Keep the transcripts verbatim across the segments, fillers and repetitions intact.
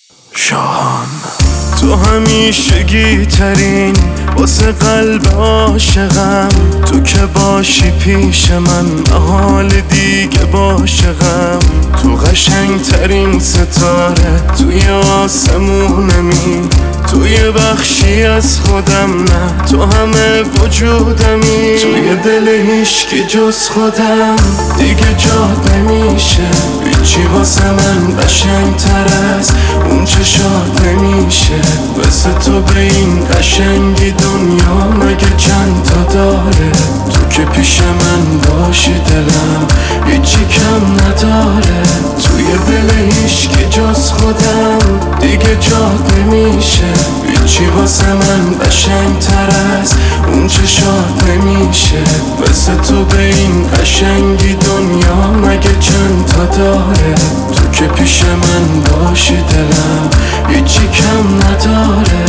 شاهان تو همیشگی ترین واسه قلب عاشقم، تو که باشی پیش من محال دیگه باشقم. تو قشنگ ترین ستاره توی آسمونمی، تو یه بخشی از خودم، نه تو همه وجودمی. توی دل هیچکی جز خودم دیگه جات نمیشه، هیچی واسه من قشنگ تر از اون چشات نمیشه. واسه تو به این قشنگی دنیا مگه چند تا داره؟ تو که پیش من باشی دلم هیچی کم نداره. توی دل هیچکی جز خودم دیگه جات نمیشه، هیچی واسه من قشنگ تر از اون چشات نمیشه. واسه تو به این قشنگی دنیا مگه چند تا داره؟ تو که پیش من باشی دلم هیچی کم نداره.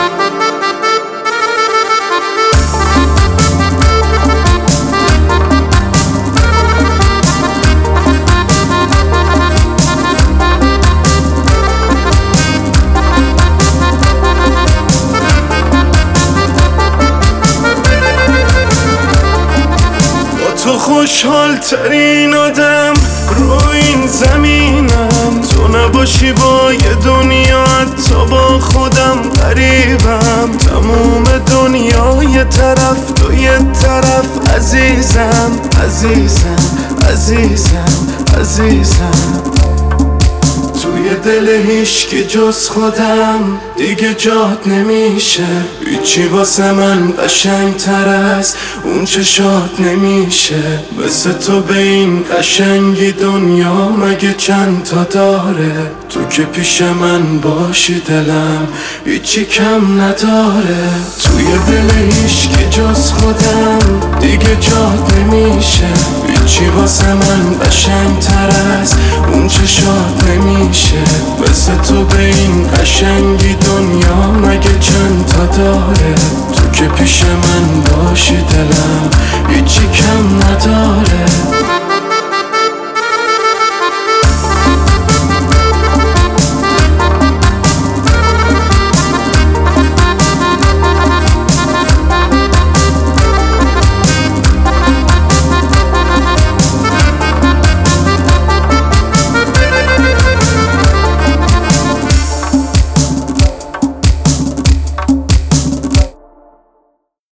تو خوشحال ترین آدم رو این زمینم، تو نباشی با یه دنیا حتی با خودم غریبم. تموم دنیا یه طرف تو یه طرف، عزیزم عزیزم عزیزم عزیزم. توی دل هیچکی جز خودم دیگه جات نمیشه، هیچی واسه من قشنگ تر از اون چشات نمیشه. واسه تو به این قشنگی دنیا مگه چند تا داره؟ تو که پیش من باشی دلم هیچی کم نداره. توی دل هیچکی جز خودم دیگه جات نمیشه، هیچی واسه من قشنگ تر از اون چشات نمیشه. واسه تو به این قشنگی دنیا مگه چند تا داره؟ تو که پیش من باشی دلم